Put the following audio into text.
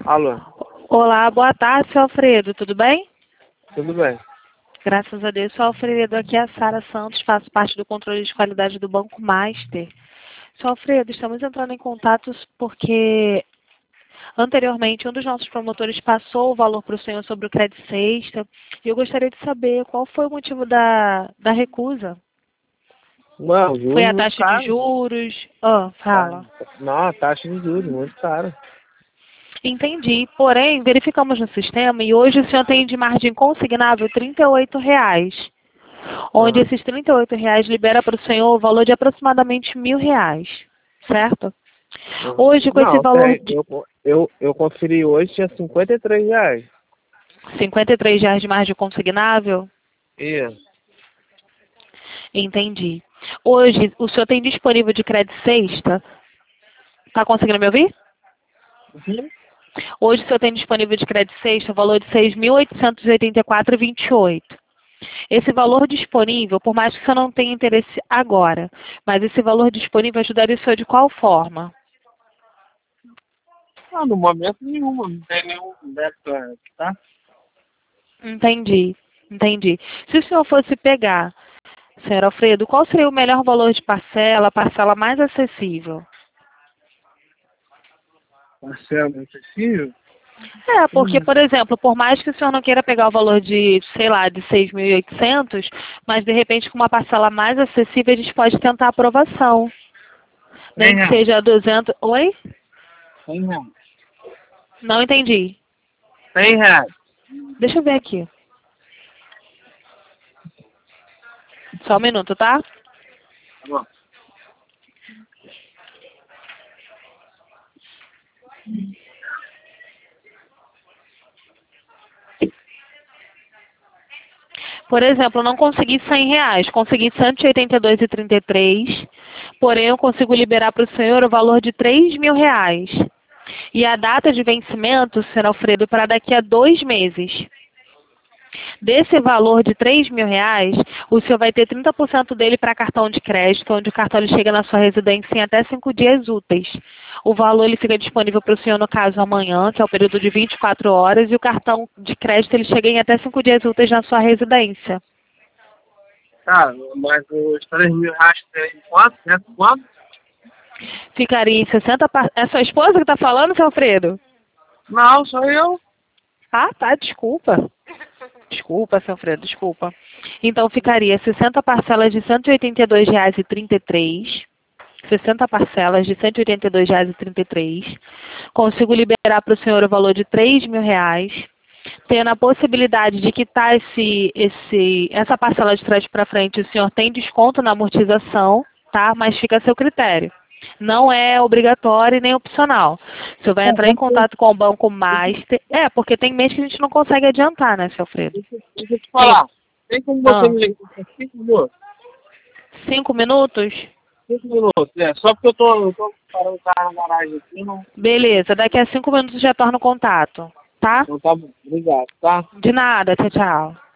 Alô, Olá, boa tarde, seu Alfredo, tudo bem? tudo bem? Graças a Deus, seu Alfredo, aqui é a Sara Santos, faço parte do controle de qualidade do Banco Master. Seu Alfredo, estamos entrando em contato porque anteriormente um dos nossos promotores passou o valor para o senhor sobre o crédito sexta e eu gostaria de saber qual foi o motivo da recusa. Não, Foi juros a muito taxa de caro. juros? Tá? Fala. Não, a taxa de juros muito caro. Entendi, porém, verificamos no sistema e hoje o senhor tem de margem consignável R$ 38, onde Ah, esses R$ 38 libera para o senhor o valor de aproximadamente R$ 1.000, certo? ah. Hoje, com esse Não, valor tem. de Eu conferi hoje, tinha R$ 53. R$ 53 de margem consignável, Isso. entendi. Hoje, o senhor tem disponível de crédito sexta? Está conseguindo me ouvir? Uhum. Hoje, o senhor tem disponível de crédito sexta o valor de R$ 6.884,28. Esse valor disponível, por mais que você não tenha interesse agora, mas esse valor disponível ajudaria o senhor de qual forma? Ah, no momento nenhuma, não tem nenhum débito, tá? Entendi, entendi. Se o senhor fosse pegar, senhor Alfredo, qual seria o melhor valor de parcela, a parcela mais acessível? Parcela acessível? É, porque, por exemplo, por mais que o senhor não queira pegar o valor de, sei lá, de 6.800, mas de repente com uma parcela mais acessível a gente pode tentar a aprovação. Nem que R$ 100. seja 200. Oi? R$ 100. Não entendi. R$ 100. Deixa eu ver aqui. Só um minuto, tá? Tá bom. Por exemplo, eu não consegui R$ 100, consegui 182,33, porém eu consigo liberar para o senhor o valor de R$ 3.000. E a data de vencimento, senhor Alfredo, para daqui a 2 meses. Desse valor de R$ 3.000, o senhor vai ter 30% dele para cartão de crédito, onde o cartão ele chega na sua residência em até 5 dias úteis. O valor ele fica disponível para o senhor, no caso, amanhã, que é o período de 24 horas, e o cartão de crédito ele chega em até 5 dias úteis na sua residência. Tá, mas os R$ 3.000 tem quanto? Quanto? Ficaria em 60. É sua esposa que está falando, seu Alfredo? Não, sou eu. Ah, tá, desculpa. Desculpa, seu Alfredo, desculpa. Então ficaria 60 parcelas de R$ 182,33. 60 parcelas de R$ 182,33. Consigo liberar para o senhor o valor de R$ 3.000, tendo a possibilidade de quitar essa parcela de trás para frente. O senhor tem desconto na amortização, tá? Mas fica a seu critério. Não é obrigatório e nem opcional. O senhor vai entrar em contato com o Banco Master. É, porque tem mês que a gente não consegue adiantar, né, seu Alfredo? Deixa eu te Tem. falar. Tem como você Ah, me ligar por 5 minutos? 5 minutos? 5 minutos, só porque eu tô parando o carro na garagem aqui, não. Beleza, daqui a 5 minutos já torno contato, tá? Então tá bom, obrigado, tá? De nada, tchau, tchau.